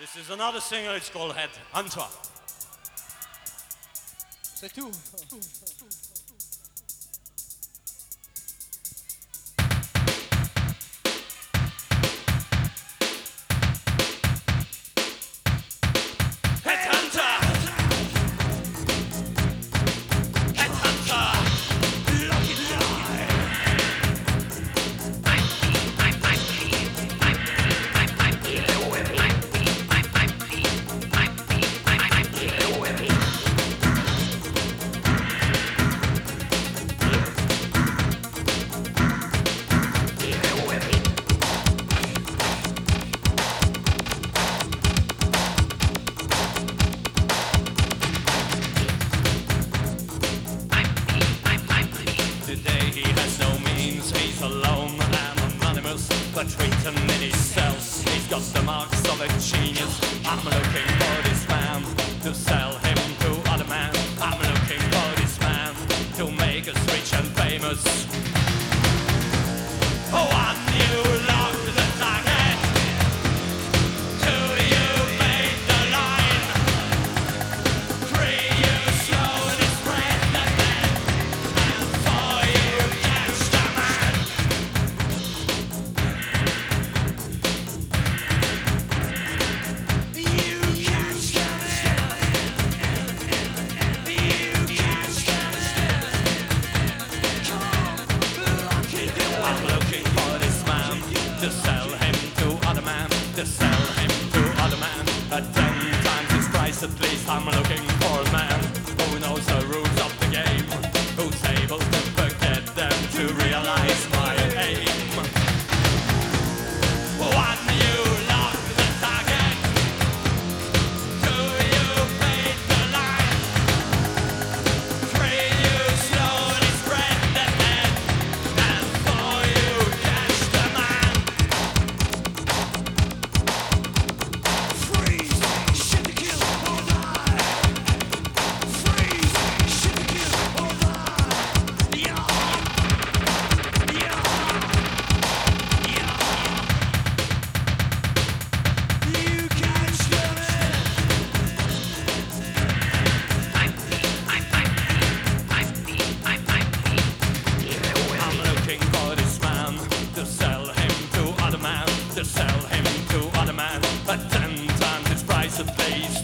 This is another single, it's called Headhunter. C'est tout. But written in his cells, he's got the marks of a genius. I'm looking for this man to sell him to other men. I'm looking for this man to make us rich and famous. Oh, one you locked the target, two you made the line, three you slowly spread the net, and four you catch the man. To sell him to other man, to sell him to other man. At 10 times his price at least. I'm looking for a man who knows the rules of the game, who's able to forget them to realize my aim. One you locked the target, two you paid the line, three you slowly spread the net, and four you catch the man. To sell him to other man at 10 times its price at least.